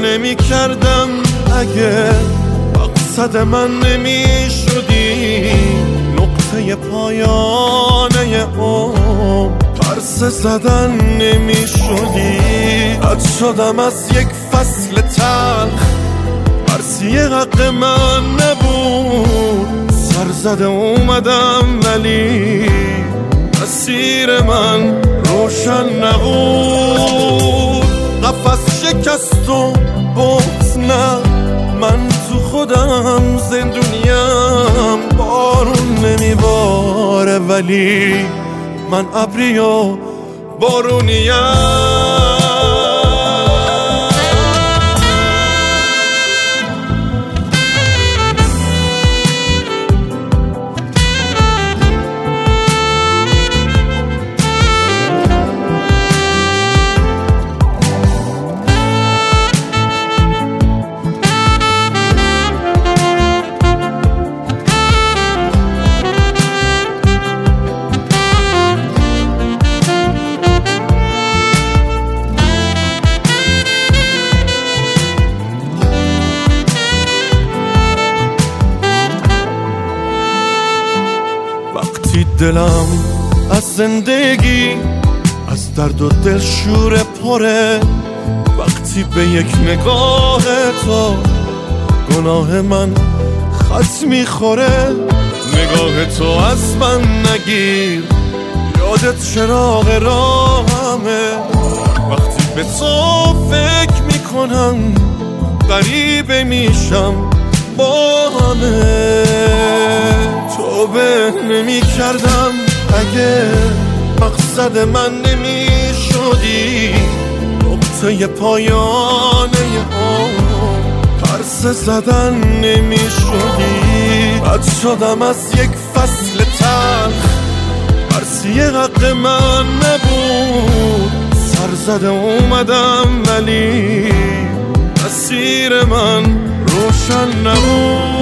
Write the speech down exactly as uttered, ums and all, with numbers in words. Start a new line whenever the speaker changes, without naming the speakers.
نمی کردم اگه مقصد من نمی شدی، نقطه پایانه عمر پرسه زدن نمی شدی. رد شدم از یک فصل تلخ، مرسی حق من نبود، سر زده اومدم ولی مسیر من روشن نبود. قفس شکست و بغض نه، من تو خودم زندونیم. بارون نمیباره ولی من ابری و بارونیم. دلم از زندگی از درد و دلشور پره، وقتی به یک نگاه تو گناه من خط میخوره. نگاه تو از من نگیر، یادت چراغ راهمه. وقتی به تو فکر میکنم غریبه میشم با همه. توبه نمی کردم اگه مقصد من نمی شدی، نقطه پایانه عمر پرسه زدن نمی شدی. رد شدم از یک فصل تلخ، مرسی حق من نبود، سر زده اومدم ولی مسیر من روشن نبود.